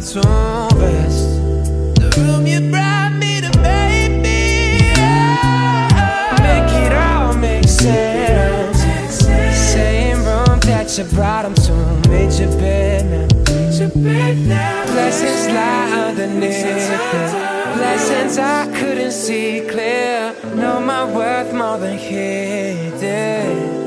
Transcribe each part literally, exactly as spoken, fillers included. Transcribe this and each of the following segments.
to rest. The room you brought me to, baby, oh, make it all make sense. Same room that you brought him to, made your bed now. Blessings lie underneath it. Blessings I couldn't see clear. Know my worth more than he did.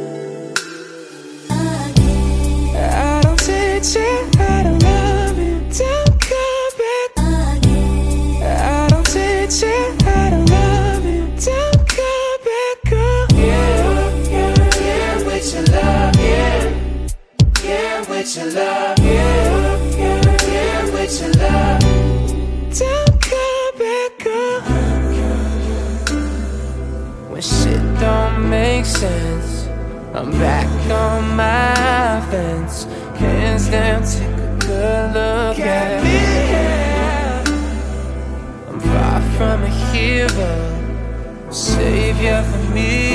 I don't teach you how to love you, don't come back. I don't teach you how to love you, don't come back. Oh. Yeah, yeah, yeah, with your love, yeah. Yeah, with your love, yeah. Yeah, yeah, with your love. Don't come back. Oh. When shit don't make sense, I'm back on my fence. Hands down, take a good look at me. I'm far from a hero, savior for me.